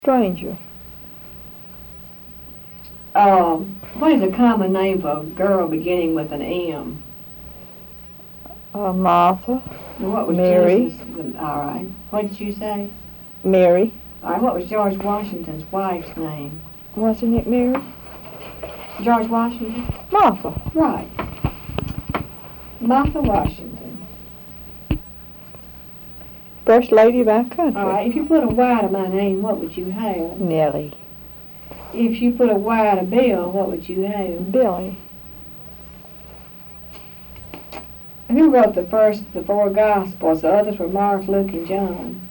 Stranger. What is a common name for a girl beginning with an M? Martha. What was Mary. Jesus? All right. What did you say? Mary. All right. What was George Washington's wife's name? Wasn't it Mary? George Washington? Martha. Right. Martha Washington. First lady of our country. All right. If you put a Y to my name, what would you have? Nellie. If you put a Y to Bill, what would you have? Billy. Who wrote the four Gospels? The others were Mark, Luke, and John.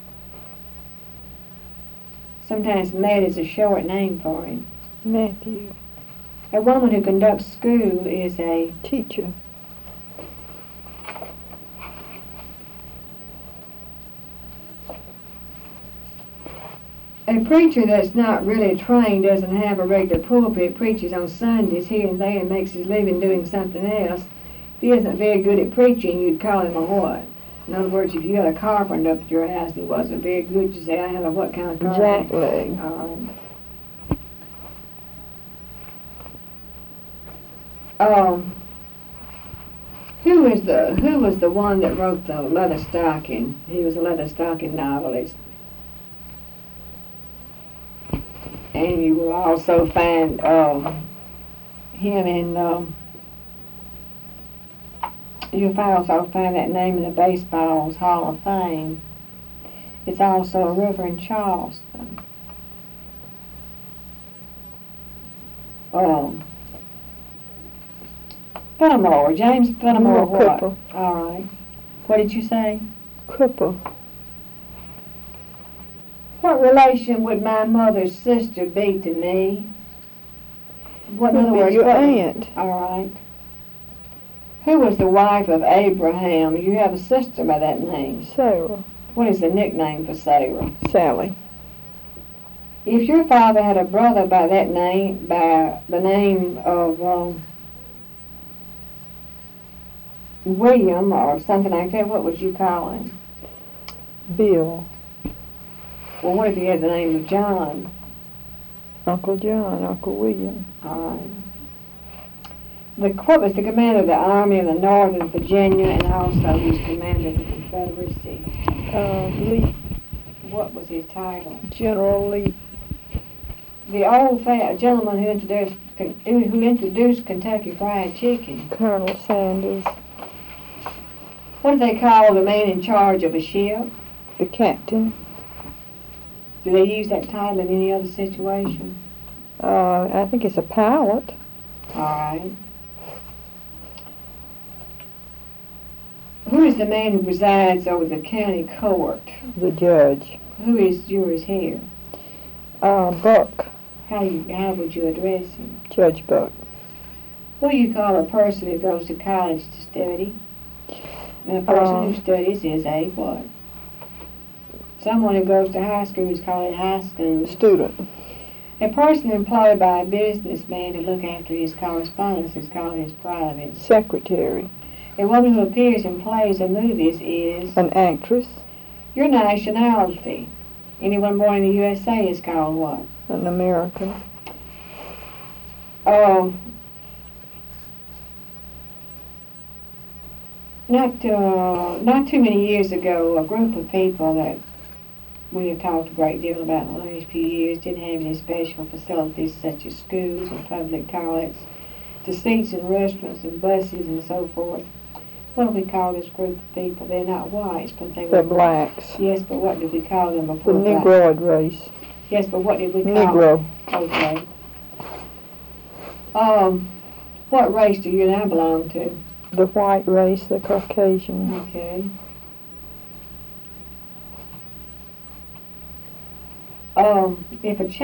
Sometimes Matt is a short name for him. Matthew. A woman who conducts school is a Teacher. A preacher that's not really trained, doesn't have a regular pulpit, preaches on Sundays here and there and makes his living doing something else. If he isn't very good at preaching, you'd call him a what? In other words, if you had a carpenter up at your house and he wasn't very good, you'd say, I have a what kind of carpenter? Jackleg. Who was the one that wrote the Leather Stocking? He was a Leather Stocking novelist. And you will also find him in, you'll also find that name in the Baseball's Hall of Fame. It's also a river in Charleston. Fenimore, James Fenimore what? Cooper. All right. What did you say? Cooper. What relation would my mother's sister be to me? Would be your aunt. All right. Who was the wife of Abraham? You have a sister by that name. Sarah. What is the nickname for Sarah? Sally. If your father had a brother by that name, by the name of William or something like that, what would you call him? Bill. Well, what if he had the name of John? Uncle John. Uncle William. All right. What was the commander of the Army of the Northern Virginia and also he was commander of the Confederacy? Lee. What was his title? General Lee. The old gentleman who introduced Kentucky Fried Chicken. Colonel Sanders. What do they call the man in charge of a ship? The captain. Do they use that title in any other situation? I think it's a pilot. All right. Who is the man who presides over the county court? The judge. Who is yours here? Buck. How would you address him? Judge Buck. What do you call a person who goes to college to study? And a person who studies is a what? Someone who goes to high school is called a high school Student. A person employed by a businessman to look after his correspondence is called his private. Secretary. A woman who appears in plays and movies is An actress. Your nationality. Anyone born in the USA is called what? An American. Not too many years ago, a group of people that we have talked a great deal about in the last few years didn't have any special facilities such as schools and public toilets, to seats in restaurants and buses and so forth. What do we call this group of people? They're not whites, but they were... They're blacks. Yes, but what did we call them The before? Negroid race. Yes, but what did we call Negro. them? Okay. What race do you and I belong to? The white race, the Caucasian. Okay. If a